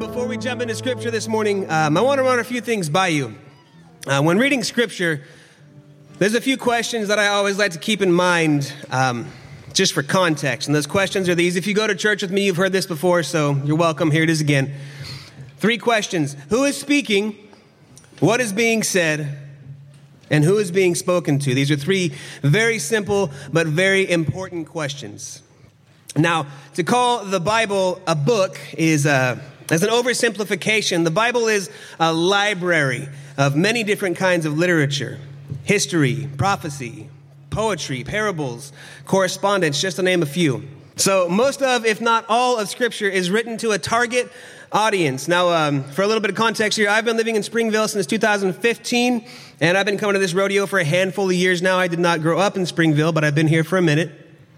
before we jump into Scripture this morning, I want to run a few things by you. When reading Scripture, there's a few questions that I always like to keep in mind just for context. And those questions are these. If you go to church with me, you've heard this before, so you're welcome. Here it is again. 3 questions. Who is speaking? What is being said? And who is being spoken to? These are 3 very simple but very important questions. Now, to call the Bible a book is as an oversimplification. The Bible is a library of many different kinds of literature, history, prophecy, poetry, parables, correspondence, just to name a few. So most of, if not all of Scripture is written to a target audience. Now, for a little bit of context here, I've been living in Springville since 2015, and I've been coming to this rodeo for a handful of years now. I did not grow up in Springville, but I've been here for a minute.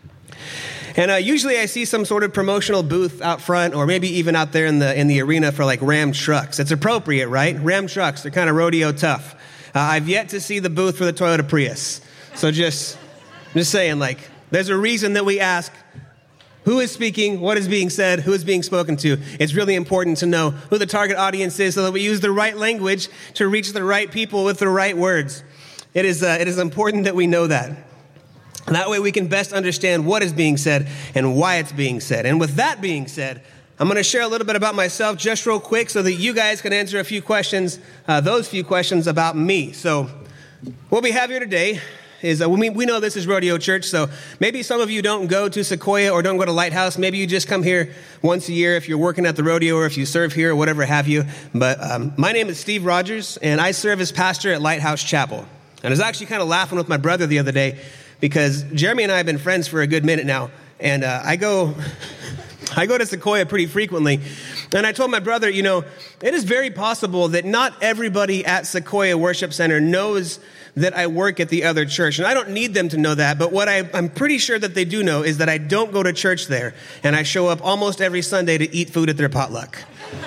And usually I see some sort of promotional booth out front, or maybe even out there in the arena for like Ram trucks. It's appropriate, right? Ram trucks, they're kind of rodeo tough. I've yet to see the booth for the Toyota Prius. So just saying, like, there's a reason that we ask, who is speaking, what is being said, who is being spoken to. It's really important to know who the target audience is so that we use the right language to reach the right people with the right words. It is important that we know that. That way we can best understand what is being said and why it's being said. And with that being said, I'm going to share a little bit about myself just real quick so that you guys can answer a few questions, those few questions about me. So what we have here today is, we know this is Rodeo Church, so maybe some of you don't go to Sequoia or don't go to Lighthouse. Maybe you just come here once a year if you're working at the rodeo or if you serve here or whatever have you. But my name is Steve Rogers, and I serve as pastor at Lighthouse Chapel. And I was actually kind of laughing with my brother the other day because Jeremy and I have been friends for a good minute now, and I go to Sequoia pretty frequently. And I told my brother, it is very possible that not everybody at Sequoia Worship Center knows that I work at the other church. And I don't need them to know that, but what I'm pretty sure that they do know is that I don't go to church there, and I show up almost every Sunday to eat food at their potluck.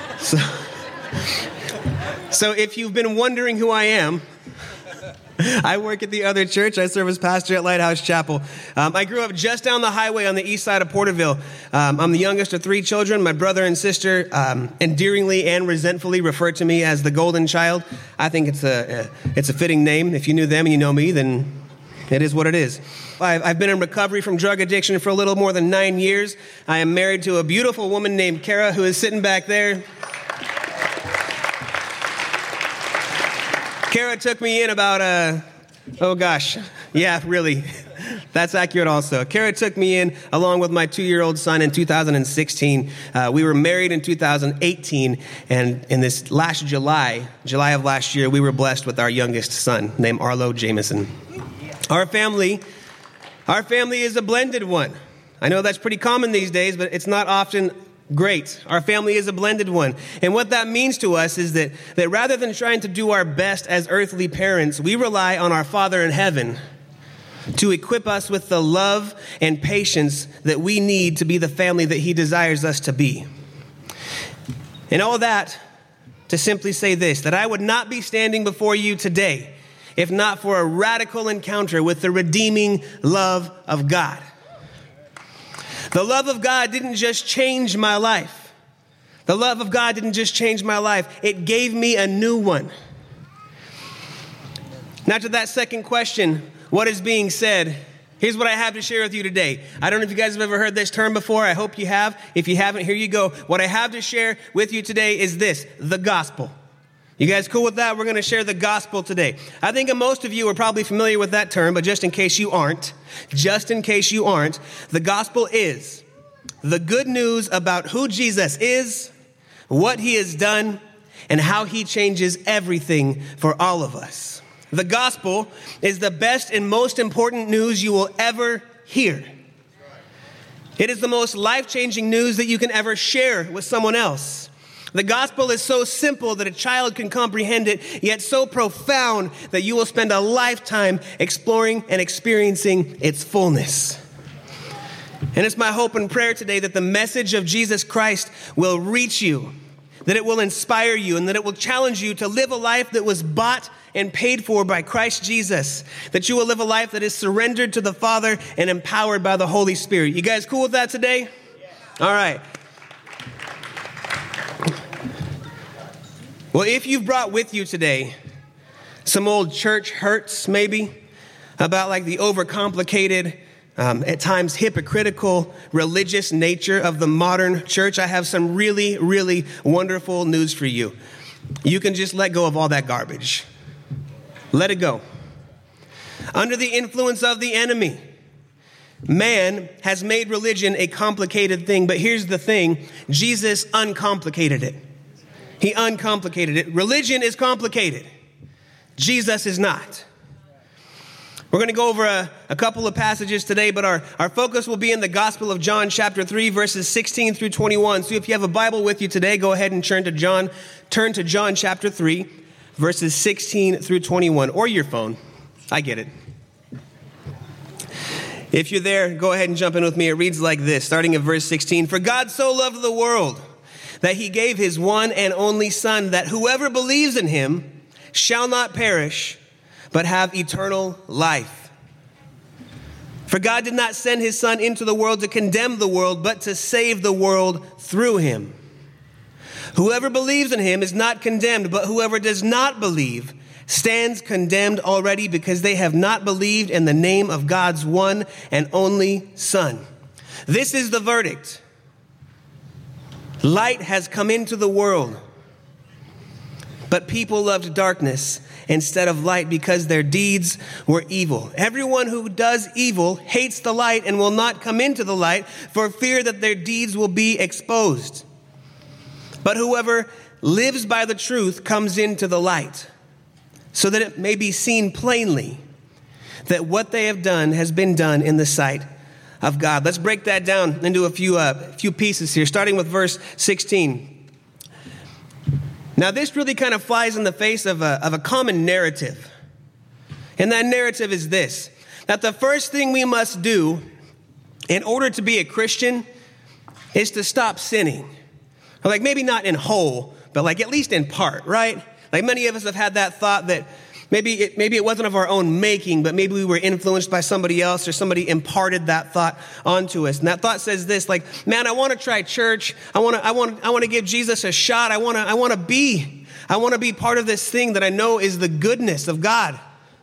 So if you've been wondering who I am, I work at the other church. I serve as pastor at Lighthouse Chapel. I grew up just down the highway on the east side of Porterville. I'm the youngest of 3 children. My brother and sister endearingly and resentfully refer to me as the golden child. I think it's a fitting name. If you knew them and you know me, then it is what it is. I've been in recovery from drug addiction for a little more than 9 years. I am married to a beautiful woman named Kara, who is sitting back there. Kara took me in about, that's accurate also. Kara took me in along with my 2-year-old son in 2016. We were married in 2018, and in this last July of last year, we were blessed with our youngest son named Arlo Jameson. Our family is a blended one. I know that's pretty common these days, but it's not often great. Our family is a blended one. And what that means to us is that rather than trying to do our best as earthly parents, we rely on our Father in heaven to equip us with the love and patience that we need to be the family that He desires us to be. And all that to simply say this, that I would not be standing before you today if not for a radical encounter with the redeeming love of God. The love of God didn't just change my life. The love of God didn't just change my life. It gave me a new one. Now to that second question, what is being said? Here's what I have to share with you today. I don't know if you guys have ever heard this term before. I hope you have. If you haven't, here you go. What I have to share with you today is this, the gospel. You guys cool with that? We're going to share the gospel today. I think most of you are probably familiar with that term, but just in case you aren't, the gospel is the good news about who Jesus is, what He has done, and how He changes everything for all of us. The gospel is the best and most important news you will ever hear. It is the most life-changing news that you can ever share with someone else. The gospel is so simple that a child can comprehend it, yet so profound that you will spend a lifetime exploring and experiencing its fullness. And it's my hope and prayer today that the message of Jesus Christ will reach you, that it will inspire you, and that it will challenge you to live a life that was bought and paid for by Christ Jesus, that you will live a life that is surrendered to the Father and empowered by the Holy Spirit. You guys cool with that today? Yeah. All right. Well, if you've brought with you today some old church hurts, maybe, about like the overcomplicated, at times hypocritical religious nature of the modern church, I have some really, really wonderful news for you. You can just let go of all that garbage. Let it go. Under the influence of the enemy, man has made religion a complicated thing, but here's the thing, Jesus uncomplicated it. He uncomplicated it. Religion is complicated. Jesus is not. We're going to go over a couple of passages today, but our focus will be in the Gospel of John, chapter 3, verses 16 through 21. So if you have a Bible with you today, go ahead and turn to John chapter 3, verses 16 through 21, or your phone. I get it. If you're there, go ahead and jump in with me. It reads like this, starting at verse 16. For God so loved the world that he gave his one and only Son, that whoever believes in him shall not perish, but have eternal life. For God did not send his Son into the world to condemn the world, but to save the world through him. Whoever believes in him is not condemned, but whoever does not believe stands condemned already, because they have not believed in the name of God's one and only Son. This is the verdict. Light has come into the world, but people loved darkness instead of light because their deeds were evil. Everyone who does evil hates the light and will not come into the light for fear that their deeds will be exposed. But whoever lives by the truth comes into the light, so that it may be seen plainly that what they have done has been done in the sight of God. Let's break that down into a few pieces here, starting with verse 16. Now, this really kind of flies in the face of a common narrative. And that narrative is this, that the first thing we must do in order to be a Christian is to stop sinning. Or like maybe not in whole, but like at least in part, right? Like many of us have had that thought that maybe it wasn't of our own making, but maybe we were influenced by somebody else, or somebody imparted that thought onto us. And that thought says this, like, man, I want to try church. I want to give Jesus a shot. I want to be part of this thing that I know is the goodness of God.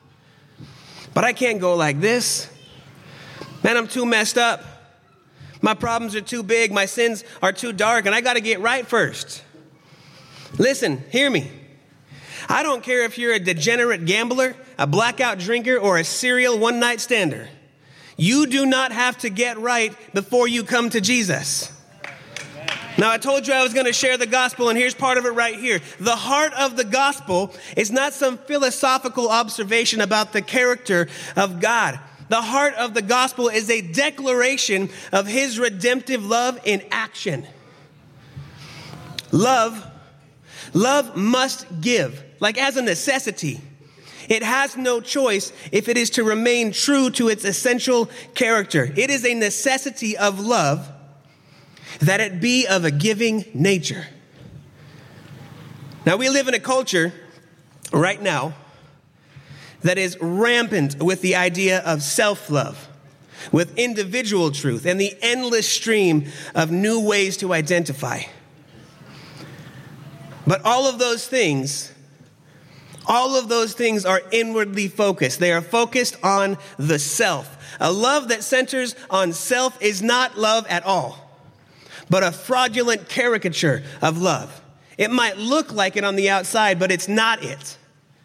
But I can't go like this. Man, I'm too messed up. My problems are too big. My sins are too dark, and I got to get right first. Listen, hear me. I don't care if you're a degenerate gambler, a blackout drinker, or a serial one-night stander. You do not have to get right before you come to Jesus. Now, I told you I was going to share the gospel, and here's part of it right here. The heart of the gospel is not some philosophical observation about the character of God. The heart of the gospel is a declaration of his redemptive love in action. Love must give, like as a necessity. It has no choice if it is to remain true to its essential character. It is a necessity of love that it be of a giving nature. Now, we live in a culture right now that is rampant with the idea of self-love, with individual truth, and the endless stream of new ways to identify. But all of those things are inwardly focused. They are focused on the self. A love that centers on self is not love at all, but a fraudulent caricature of love. It might look like it on the outside, but it's not it.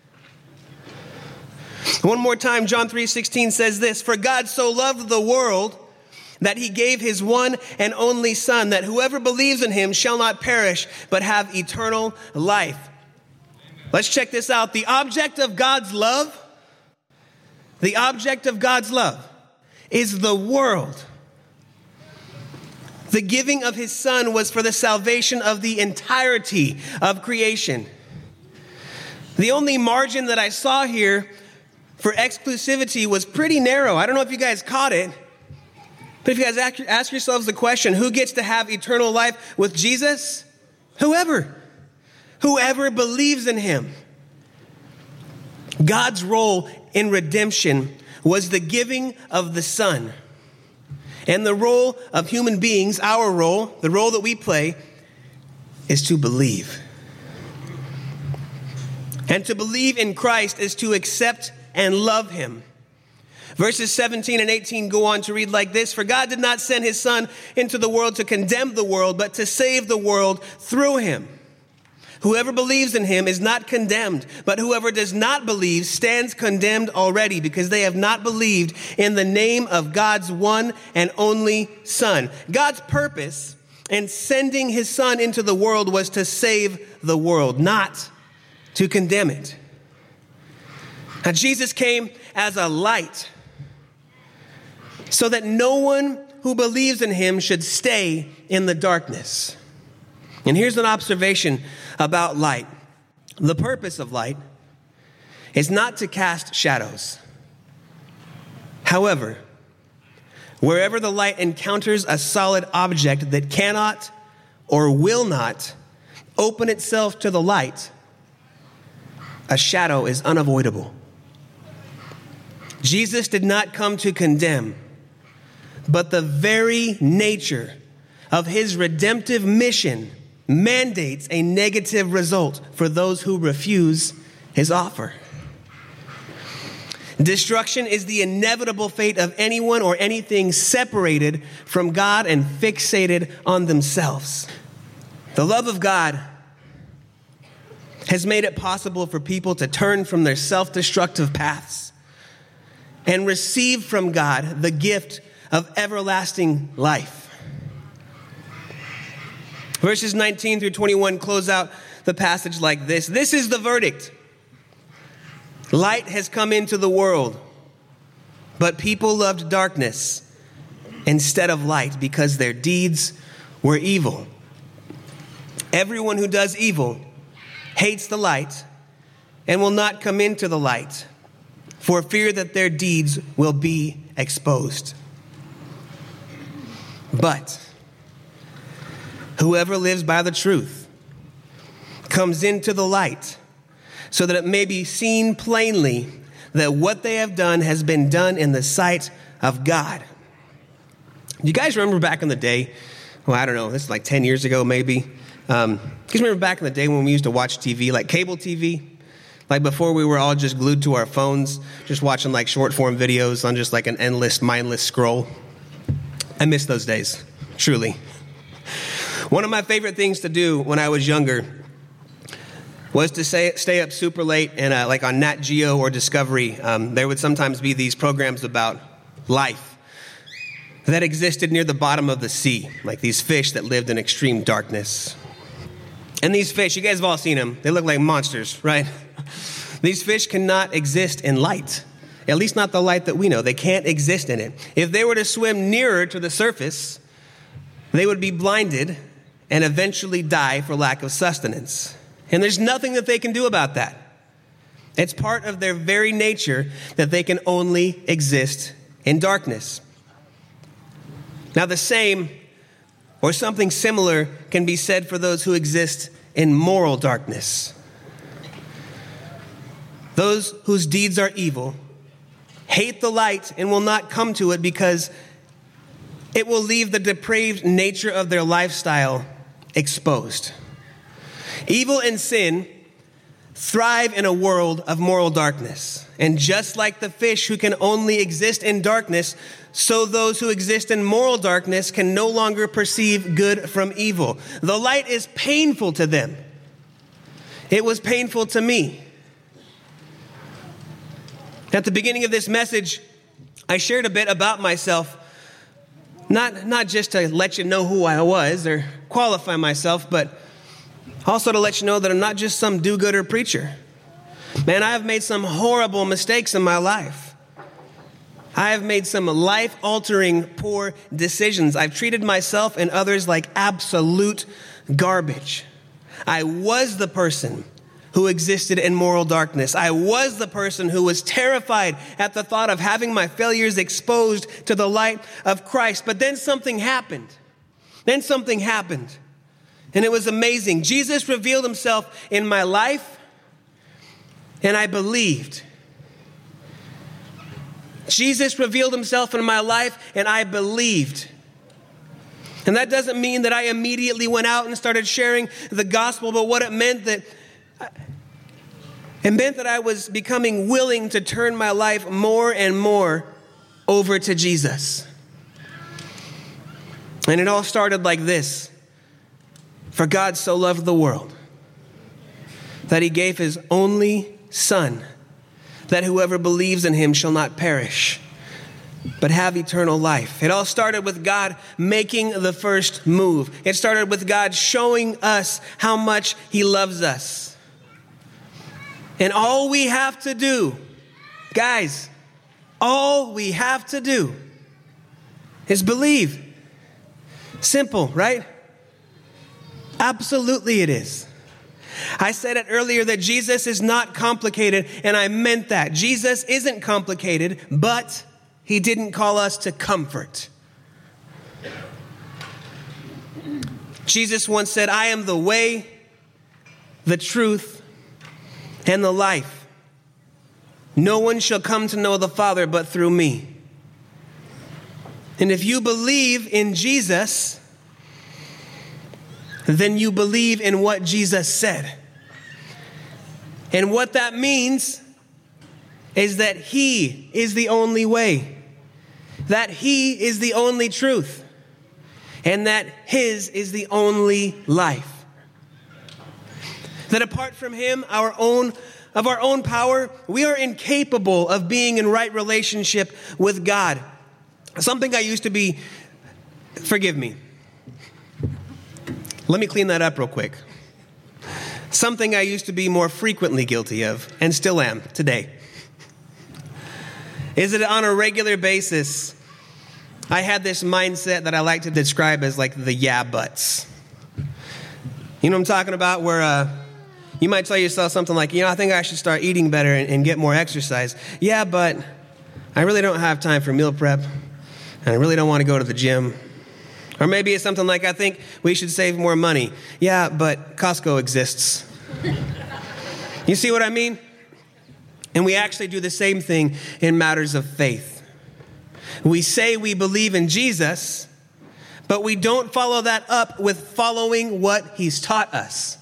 One more time, John 3:16 says this, for God so loved the world that he gave his one and only Son, that whoever believes in him shall not perish, but have eternal life. Let's check this out. The object of God's love is the world. The giving of his Son was for the salvation of the entirety of creation. The only margin that I saw here for exclusivity was pretty narrow. I don't know if you guys caught it, but if you guys ask yourselves the question, who gets to have eternal life with Jesus? Whoever believes in him. God's role in redemption was the giving of the Son. And the role of human beings, our role, the role that we play, is to believe. And to believe in Christ is to accept and love him. Verses 17 and 18 go on to read like this: For God did not send his Son into the world to condemn the world, but to save the world through him. Whoever believes in him is not condemned, but whoever does not believe stands condemned already, because they have not believed in the name of God's one and only Son. God's purpose in sending his Son into the world was to save the world, not to condemn it. Now, Jesus came as a light so that no one who believes in him should stay in the darkness. And here's an observation about light. The purpose of light is not to cast shadows. However, wherever the light encounters a solid object that cannot or will not open itself to the light, a shadow is unavoidable. Jesus did not come to condemn, but the very nature of his redemptive mission mandates a negative result for those who refuse his offer. Destruction is the inevitable fate of anyone or anything separated from God and fixated on themselves. The love of God has made it possible for people to turn from their self-destructive paths and receive from God the gift of everlasting life. Verses 19 through 21 close out the passage like this: This is the verdict. Light has come into the world, but people loved darkness instead of light because their deeds were evil. Everyone who does evil hates the light and will not come into the light for fear that their deeds will be exposed. But whoever lives by the truth comes into the light so that it may be seen plainly that what they have done has been done in the sight of God. You guys remember back in the day? Well, I don't know, this is like 10 years ago maybe. You guys remember back in the day when we used to watch TV, like cable TV? Like before we were all just glued to our phones, just watching like short form videos on just like an endless, mindless scroll. I miss those days, truly. One of my favorite things to do when I was younger was to stay up super late and like on Nat Geo or Discovery, there would sometimes be these programs about life that existed near the bottom of the sea, like these fish that lived in extreme darkness. And these fish, you guys have all seen them, they look like monsters, right? These fish cannot exist in light, at least not the light that we know. They can't exist in it. If they were to swim nearer to the surface, they would be blinded and eventually die for lack of sustenance. And there's nothing that they can do about that. It's part of their very nature that they can only exist in darkness. Now, the same or something similar can be said for those who exist in moral darkness. Those whose deeds are evil hate the light and will not come to it because it will leave the depraved nature of their lifestyle exposed. Evil and sin thrive in a world of moral darkness. And just like the fish who can only exist in darkness, so those who exist in moral darkness can no longer perceive good from evil. The light is painful to them. It was painful to me. At the beginning of this message, I shared a bit about myself, not just to let you know who I was or qualify myself, but also to let you know that I'm not just some do-gooder preacher. Man, I have made some horrible mistakes in my life. I have made some life-altering poor decisions. I've treated myself and others like absolute garbage. I was the person who existed in moral darkness. I was the person who was terrified at the thought of having my failures exposed to the light of Christ. But then something happened. And it was amazing. Jesus revealed himself in my life, and I believed. Jesus revealed himself in my life, and I believed. And that doesn't mean that I immediately went out and started sharing the gospel, but what it meant It meant that I was becoming willing to turn my life more and more over to Jesus. And it all started like this. For God so loved the world that he gave his only Son, that whoever believes in him shall not perish, but have eternal life. It all started with God making the first move. It started with God showing us how much he loves us. And all we have to do, guys, all we have to do is believe. Simple, right? Absolutely it is. I said it earlier that Jesus is not complicated, and I meant that. Jesus isn't complicated, but he didn't call us to comfort. Jesus once said, I am the way, the truth, and the life. No one shall come to know the Father but through me. And if you believe in Jesus, then you believe in what Jesus said. And what that means is that he is the only way, that he is the only truth, and that his is the only life. That apart from him, of our own power, we are incapable of being in right relationship with God. Something I used to be, forgive me. Let me clean that up real quick. Something I used to be more frequently guilty of, and still am today, is that on a regular basis, I had this mindset that I like to describe as like the yeah buts. You know what I'm talking about? Where you might tell yourself something like, I think I should start eating better and get more exercise. Yeah, but I really don't have time for meal prep, and I really don't want to go to the gym. Or maybe it's something like, I think we should save more money. Yeah, but Costco exists. You see what I mean? And we actually do the same thing in matters of faith. We say we believe in Jesus, but we don't follow that up with following what he's taught us.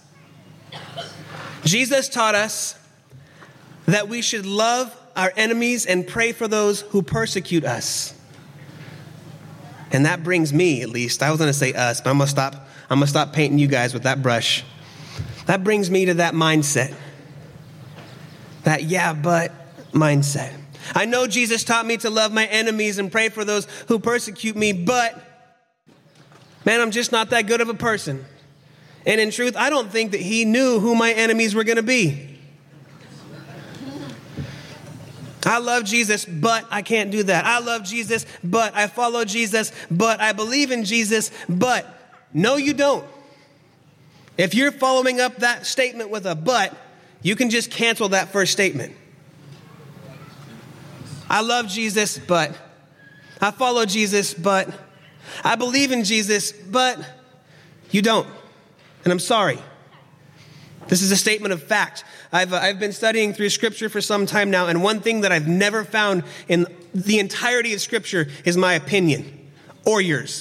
Jesus taught us that we should love our enemies and pray for those who persecute us. And that brings me, at least, I was going to say us, but I'm going to stop painting you guys with that brush. That brings me to that mindset. That yeah, but mindset. I know Jesus taught me to love my enemies and pray for those who persecute me, but man, I'm just not that good of a person. And in truth, I don't think that he knew who my enemies were going to be. I love Jesus, but I can't do that. I love Jesus, but I follow Jesus, but I believe in Jesus, but no, you don't. If you're following up that statement with a but, you can just cancel that first statement. I love Jesus, but I follow Jesus, but I believe in Jesus, but you don't. And I'm sorry. This is a statement of fact. I've been studying through Scripture for some time now, and one thing that I've never found in the entirety of Scripture is my opinion or yours.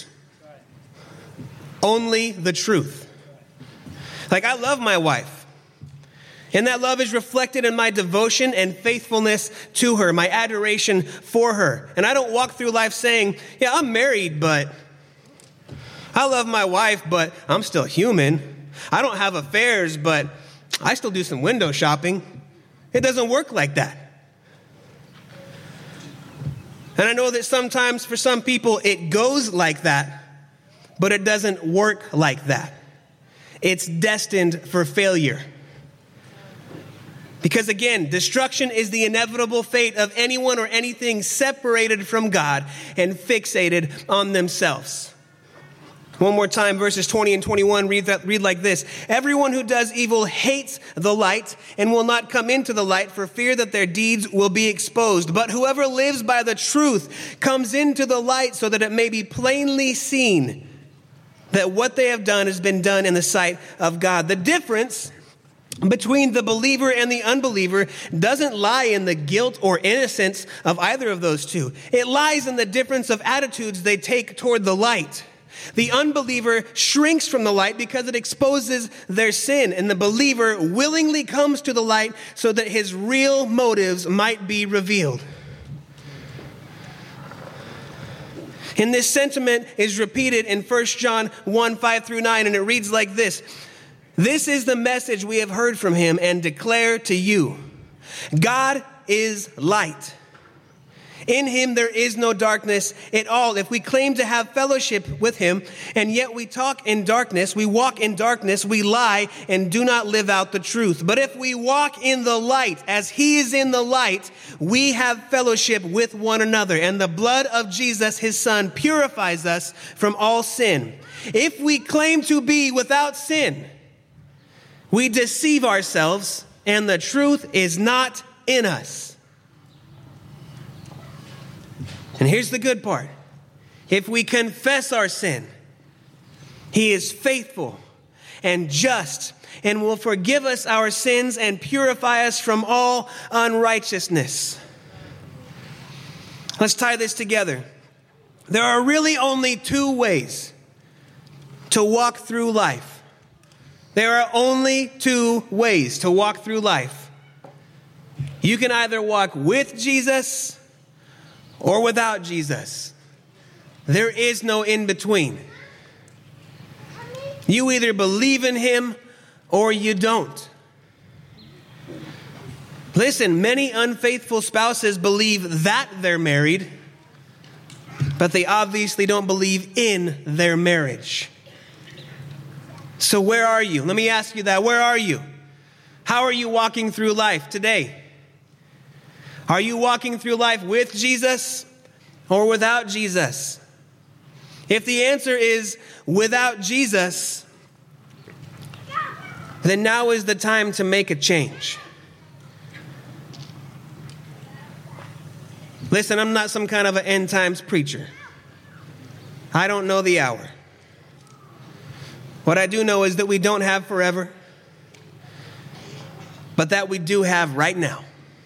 Only the truth. Like, I love my wife, and that love is reflected in my devotion and faithfulness to her, my adoration for her. And I don't walk through life saying, yeah, I'm married, but I love my wife, but I'm still human. I don't have affairs, but I still do some window shopping. It doesn't work like that. And I know that sometimes for some people it goes like that, but it doesn't work like that. It's destined for failure. Because again, destruction is the inevitable fate of anyone or anything separated from God and fixated on themselves. One more time, verses 20 and 21 read like this. Everyone who does evil hates the light and will not come into the light for fear that their deeds will be exposed. But whoever lives by the truth comes into the light so that it may be plainly seen that what they have done has been done in the sight of God. The difference between the believer and the unbeliever doesn't lie in the guilt or innocence of either of those two. It lies in the difference of attitudes they take toward the light. The unbeliever shrinks from the light because it exposes their sin, and the believer willingly comes to the light so that his real motives might be revealed. And this sentiment is repeated in 1 John 1, 5 through 9, and it reads like this. This is the message we have heard from him and declare to you. God is light. In him there is no darkness at all. If we claim to have fellowship with him, and yet we talk in darkness, we walk in darkness, we lie and do not live out the truth. But if we walk in the light, as he is in the light, we have fellowship with one another. And the blood of Jesus, his son, purifies us from all sin. If we claim to be without sin, we deceive ourselves, and the truth is not in us. And here's the good part. If we confess our sin, he is faithful and just and will forgive us our sins and purify us from all unrighteousness. Let's tie this together. There are really only two ways to walk through life. There are only two ways to walk through life. You can either walk with Jesus or without Jesus. There is no in between. You either believe in him or you don't. Listen, many unfaithful spouses believe that they're married, but they obviously don't believe in their marriage. So where are you? Let me ask you that. Where are you? How are you walking through life today? Are you walking through life with Jesus or without Jesus? If the answer is without Jesus, then now is the time to make a change. Listen, I'm not some kind of an end times preacher. I don't know the hour. What I do know is that we don't have forever, but that we do have right now.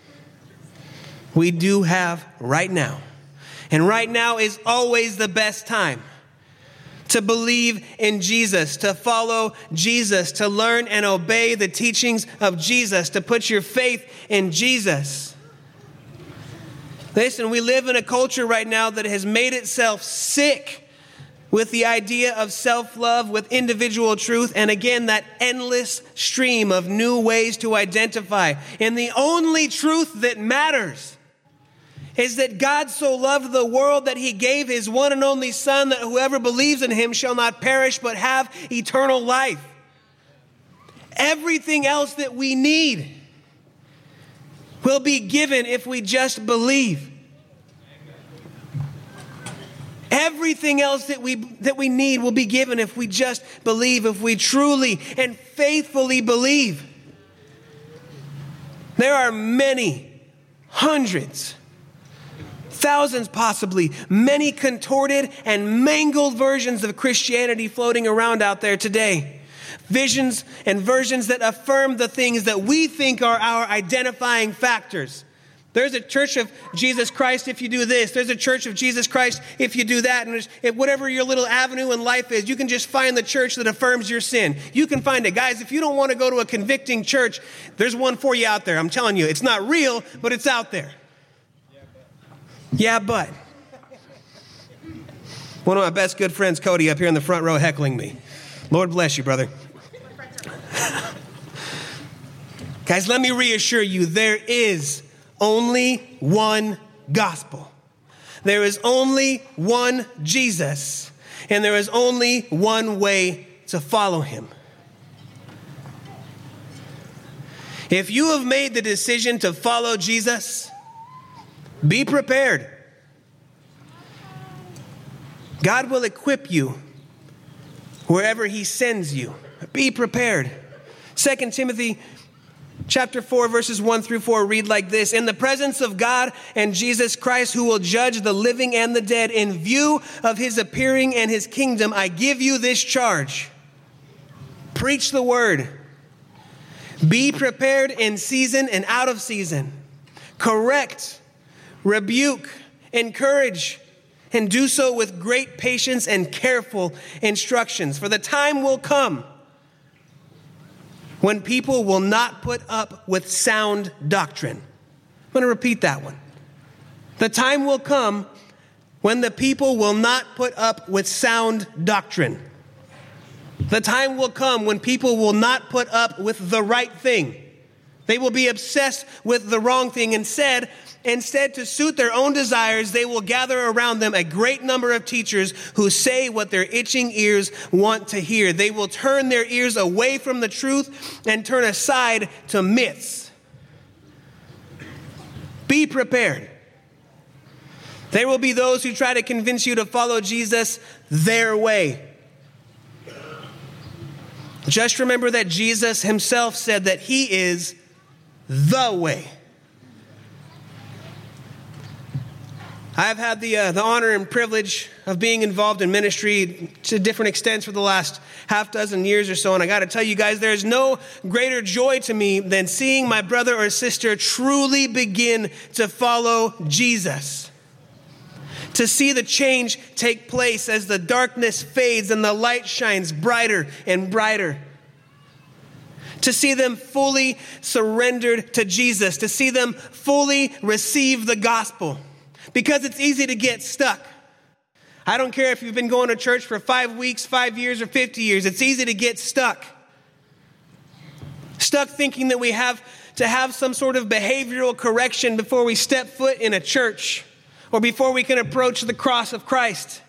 We do have right now. And right now is always the best time to believe in Jesus, to follow Jesus, to learn and obey the teachings of Jesus, to put your faith in Jesus. Listen, we live in a culture right now that has made itself sick with the idea of self-love, with individual truth, and again, that endless stream of new ways to identify. And the only truth that matters is that God so loved the world that he gave his one and only Son, that whoever believes in him shall not perish but have eternal life. Everything else that we need will be given if we just believe. Everything else that we need will be given if we just believe, if we truly and faithfully believe. There are many, hundreds, thousands possibly, many contorted and mangled versions of Christianity floating around out there today. Visions and versions that affirm the things that we think are our identifying factors. There's a church of Jesus Christ if you do this. There's a church of Jesus Christ if you do that. And whatever your little avenue in life is, you can just find the church that affirms your sin. You can find it. Guys, if you don't want to go to a convicting church, there's one for you out there. I'm telling you, it's not real, but it's out there. Yeah, but. One of my best good friends, Cody, up here in the front row heckling me. Lord bless you, brother. Guys, let me reassure you, there is only one gospel. There is only one Jesus, and there is only one way to follow him. If you have made the decision to follow Jesus, be prepared. God will equip you wherever he sends you. Be prepared. 2 Timothy Chapter 4, verses 1 through 4 read like this. In the presence of God and Jesus Christ, who will judge the living and the dead, in view of his appearing and his kingdom, I give you this charge. Preach the word. Be prepared in season and out of season. Correct, rebuke, encourage, and do so with great patience and careful instructions. For the time will come when people will not put up with sound doctrine. I'm going to repeat that one. The time will come when the people will not put up with sound doctrine. The time will come when people will not put up with the right thing. They will be obsessed with the wrong thing. Instead, to suit their own desires, they will gather around them a great number of teachers who say what their itching ears want to hear. They will turn their ears away from the truth and turn aside to myths. Be prepared. There will be those who try to convince you to follow Jesus their way. Just remember that Jesus himself said that he is the way. I've had the honor and privilege of being involved in ministry to different extents for the last half dozen years or so. And I got to tell you guys, there is no greater joy to me than seeing my brother or sister truly begin to follow Jesus. To see the change take place as the darkness fades and the light shines brighter and brighter. To see them fully surrendered to Jesus. To see them fully receive the gospel. Because it's easy to get stuck. I don't care if you've been going to church for 5 weeks, 5 years, or 50 years. It's easy to get stuck. Stuck thinking that we have to have some sort of behavioral correction before we step foot in a church or before we can approach the cross of Christ.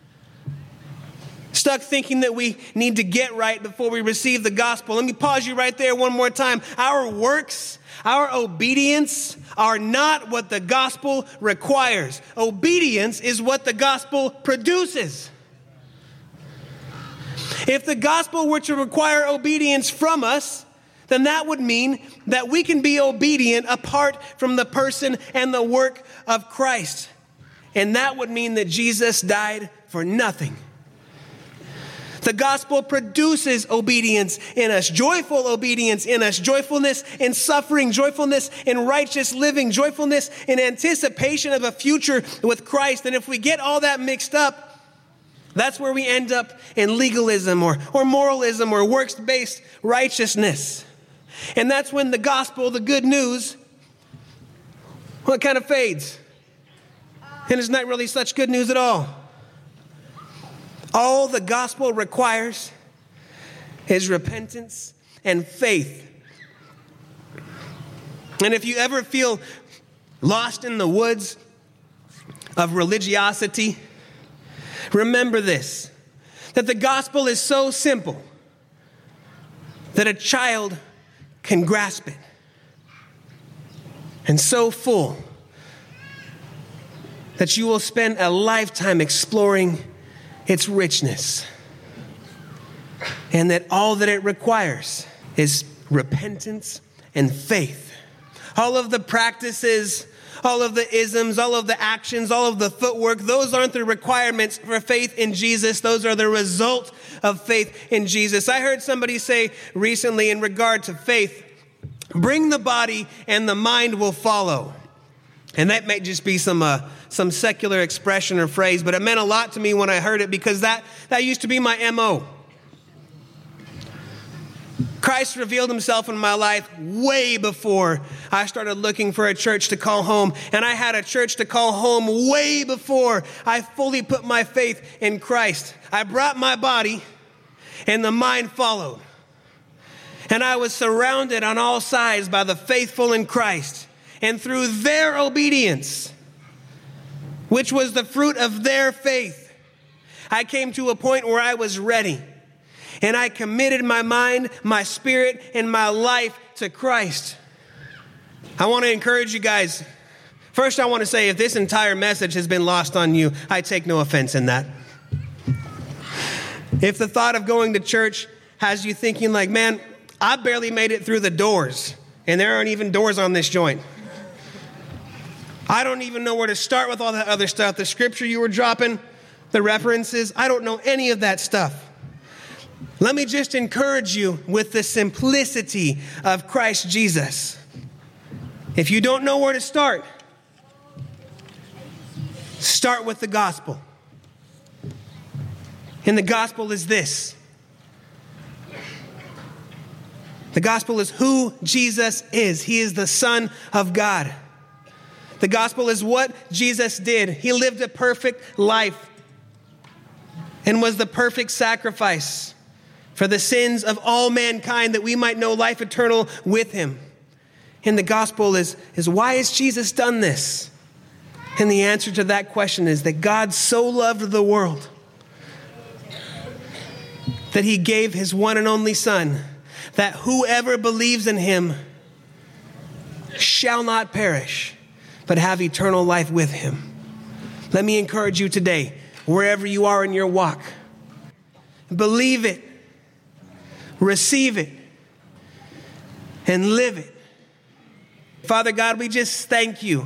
Stuck thinking that we need to get right before we receive the gospel. Let me pause you right there one more time. Our works, our obedience are not what the gospel requires. Obedience is what the gospel produces. If the gospel were to require obedience from us, then that would mean that we can be obedient apart from the person and the work of Christ. And that would mean that Jesus died for nothing. The gospel produces obedience in us, joyful obedience in us, joyfulness in suffering, joyfulness in righteous living, joyfulness in anticipation of a future with Christ. And if we get all that mixed up, that's where we end up in legalism or moralism or works-based righteousness. And that's when the gospel, the good news, well, it kind of fades. And it's not really such good news at all. All the gospel requires is repentance and faith. And if you ever feel lost in the woods of religiosity, remember this, that the gospel is so simple that a child can grasp it, and so full that you will spend a lifetime exploring its richness, and that all that it requires is repentance and faith. All of the practices, all of the isms, all of the actions, all of the footwork, those aren't the requirements for faith in Jesus. Those are the result of faith in Jesus. I heard somebody say recently in regard to faith, bring the body and the mind will follow. And that may just be some secular expression or phrase, but it meant a lot to me when I heard it because that used to be my MO. Christ revealed himself in my life way before I started looking for a church to call home. And I had a church to call home way before I fully put my faith in Christ. I brought my body and the mind followed. And I was surrounded on all sides by the faithful in Christ. And through their obedience, which was the fruit of their faith, I came to a point where I was ready. And I committed my mind, my spirit, and my life to Christ. I want to encourage you guys. First, I want to say if this entire message has been lost on you, I take no offense in that. If the thought of going to church has you thinking like, man, I barely made it through the doors, and there aren't even doors on this joint. I don't even know where to start with all that other stuff. The scripture you were dropping, the references, I don't know any of that stuff. Let me just encourage you with the simplicity of Christ Jesus. If you don't know where to start, start with the gospel. And the gospel is this. The gospel is who Jesus is. He is the Son of God. The gospel is what Jesus did. He lived a perfect life and was the perfect sacrifice for the sins of all mankind, that we might know life eternal with him. And the gospel is why has Jesus done this? And the answer to that question is that God so loved the world that he gave his one and only Son, that whoever believes in him shall not perish, but have eternal life with him. Let me encourage you today, wherever you are in your walk, believe it, receive it, and live it. Father God, we just thank you.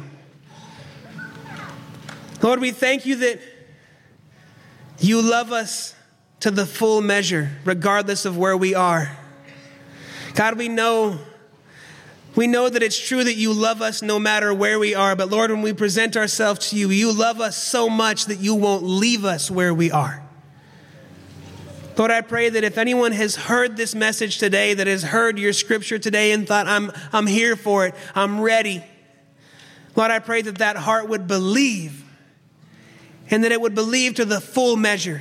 Lord, we thank you that you love us to the full measure, regardless of where we are. God, we know that it's true that you love us no matter where we are. But Lord, when we present ourselves to you, you love us so much that you won't leave us where we are. Lord, I pray that if anyone has heard this message today, that has heard your scripture today and thought, I'm here for it, I'm ready. Lord, I pray that that heart would believe, and that it would believe to the full measure.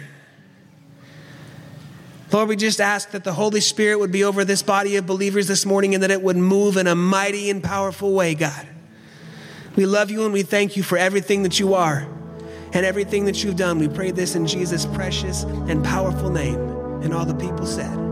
Lord, we just ask that the Holy Spirit would be over this body of believers this morning, and that it would move in a mighty and powerful way, God. We love you and we thank you for everything that you are and everything that you've done. We pray this in Jesus' precious and powerful name. And all the people said,